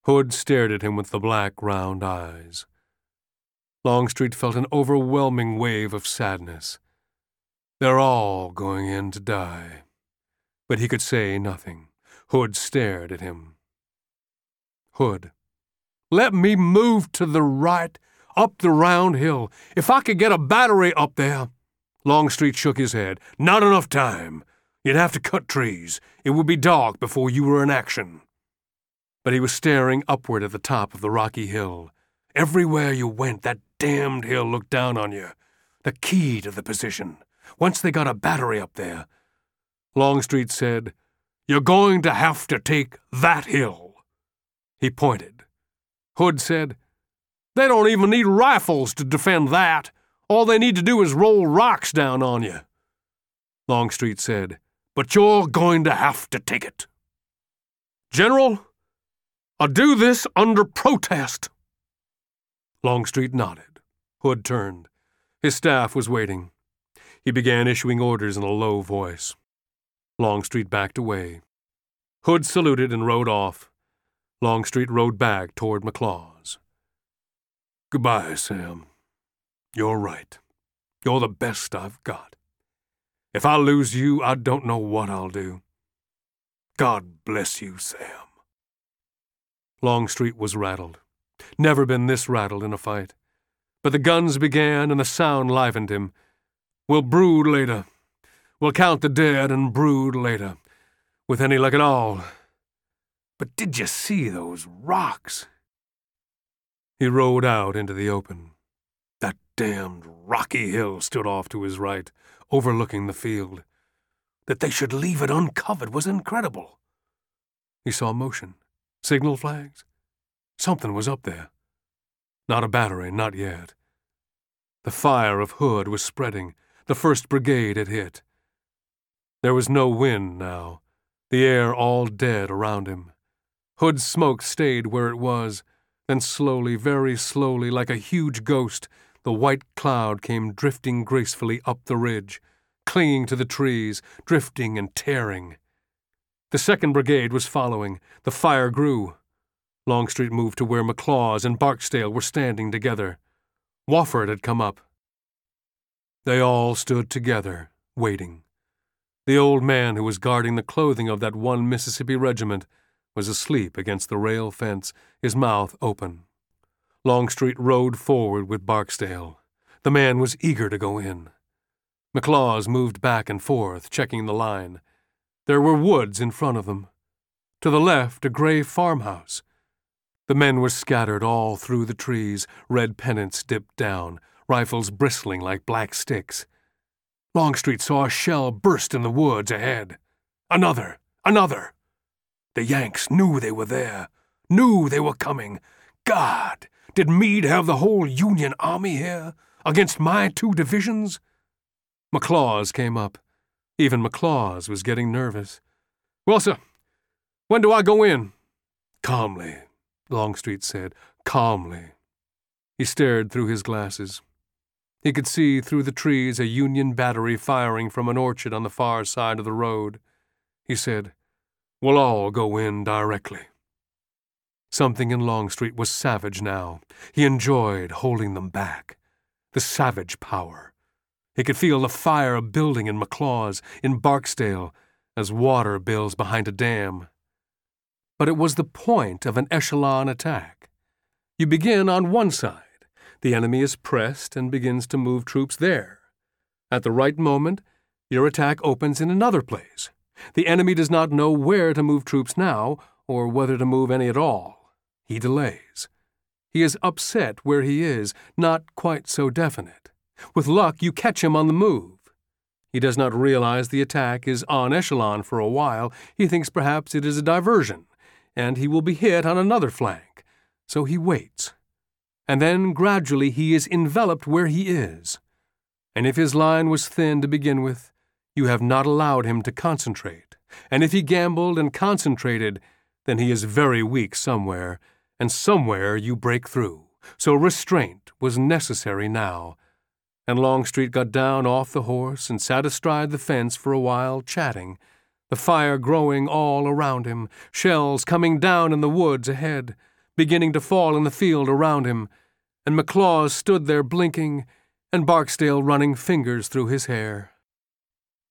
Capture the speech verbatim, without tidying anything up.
Hood stared at him with the black, round eyes. Longstreet felt an overwhelming wave of sadness. They're all going in to die. But he could say nothing. Hood stared at him. Hood. Let me move to the right, up the round hill. If I could get a battery up there. Longstreet shook his head. Not enough time. You'd have to cut trees. It would be dark before you were in action. But he was staring upward at the top of the rocky hill. Everywhere you went, that damned hill looked down on you. The key to the position. Once they got a battery up there. Longstreet said, You're going to have to take that hill. He pointed. Hood said, They don't even need rifles to defend that. All they need to do is roll rocks down on you. Longstreet said, But you're going to have to take it. General, I'll do this under protest. Longstreet nodded. Hood turned. His staff was waiting. He began issuing orders in a low voice. Longstreet backed away. Hood saluted and rode off. Longstreet rode back toward McLaws. Goodbye, Sam. You're right. You're the best I've got. If I lose you, I don't know what I'll do. God bless you, Sam. Longstreet was rattled. Never been this rattled in a fight. But the guns began and the sound livened him. We'll brood later. We'll count the dead and brood later, with any luck at all. But did you see those rocks? He rode out into the open. That damned rocky hill stood off to his right, overlooking the field. That they should leave it uncovered was incredible. He saw motion. Signal flags? Something was up there. Not a battery, not yet. The fire of Hood was spreading. The first brigade had hit. There was no wind now, the air all dead around him. Hood's smoke stayed where it was. Then slowly, very slowly, like a huge ghost, the white cloud came drifting gracefully up the ridge, clinging to the trees, drifting and tearing. The second brigade was following. The fire grew. Longstreet moved to where McLaws and Barksdale were standing together. Wofford had come up. They all stood together, waiting. The old man who was guarding the clothing of that one Mississippi regiment was asleep against the rail fence, his mouth open. Longstreet rode forward with Barksdale. The man was eager to go in. McLaws moved back and forth, checking the line. There were woods in front of them. To the left, a gray farmhouse. The men were scattered all through the trees, red pennants dipped down, rifles bristling like black sticks. Longstreet saw a shell burst in the woods ahead. Another, another. The Yanks knew they were there, knew they were coming. God, did Meade have the whole Union army here, against my two divisions? McLaws came up. Even McLaws was getting nervous. Well, sir, when do I go in? Calmly, Longstreet said, calmly. He stared through his glasses. He could see through the trees a Union battery firing from an orchard on the far side of the road. He said, We'll all go in directly. Something in Longstreet was savage now. He enjoyed holding them back. The savage power. He could feel the fire building in McLaws, in Barksdale, as water builds behind a dam. But it was the point of an echelon attack. You begin on one side. The enemy is pressed and begins to move troops there. At the right moment, your attack opens in another place. The enemy does not know where to move troops now, or whether to move any at all. He delays. He is upset where he is, not quite so definite. With luck, you catch him on the move. He does not realize the attack is en echelon for a while. He thinks perhaps it is a diversion, and he will be hit on another flank. So he waits. And then gradually he is enveloped where he is. And if his line was thin to begin with, you have not allowed him to concentrate. And if he gambled and concentrated, then he is very weak somewhere, and somewhere you break through. So restraint was necessary now. And Longstreet got down off the horse and sat astride the fence for a while, chatting, the fire growing all around him, shells coming down in the woods ahead. beginning to fall in the field around him, and McClaws stood there blinking, and Barksdale running fingers through his hair.